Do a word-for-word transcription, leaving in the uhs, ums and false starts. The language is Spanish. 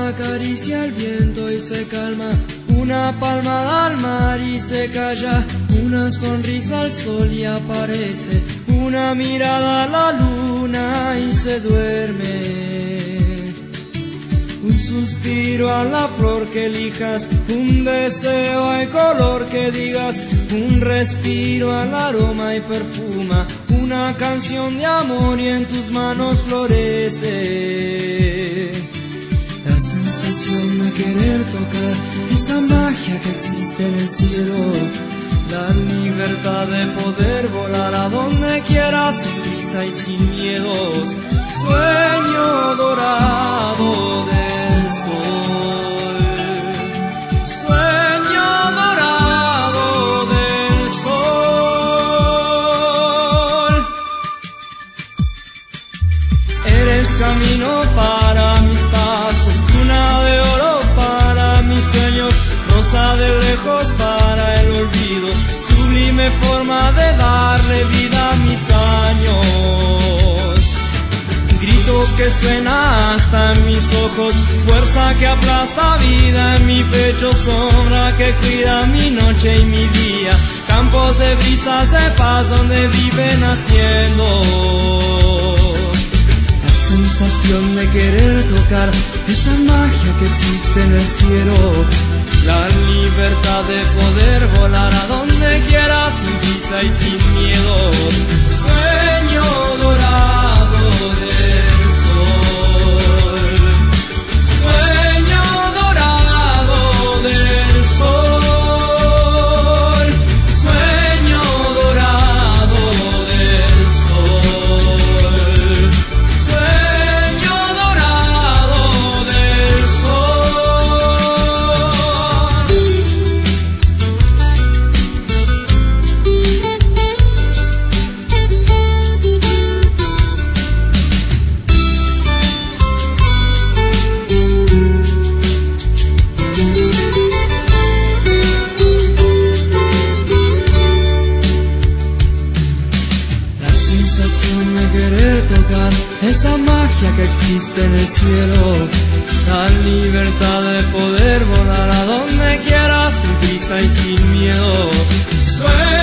Una caricia al viento y se calma, una palmada al mar y se calla, una sonrisa al sol y aparece, una mirada a la luna y se duerme. Un suspiro a la flor que elijas, un deseo al color que digas, un respiro al aroma y perfuma, una canción de amor y en tus manos florece. La sensación de querer tocar esa magia que existe en el cielo, la libertad de poder volar a donde quieras sin prisa y sin miedos, sueño dorado del sol, sueño dorado del sol. Eres camino para mis pasos, cuna de oro para mis sueños, rosa de lejos para el olvido, sublime forma de darle vida a mis años. Grito que suena hasta en mis ojos, fuerza que aplasta vida en mi pecho, sombra que cuida mi noche y mi día, campos de brisas de paz donde vive naciendo. La sensación de querer tocar esa magia que existe en el cielo, la libertad de poder volar a donde quieras sin prisa y sin miedo, sueño dorado del sol, sueño dorado del sol, sueño dorado del sol, sueño dorado del esa magia que existe en el cielo, la libertad de poder volar a donde quieras sin prisa y sin miedo. Sueño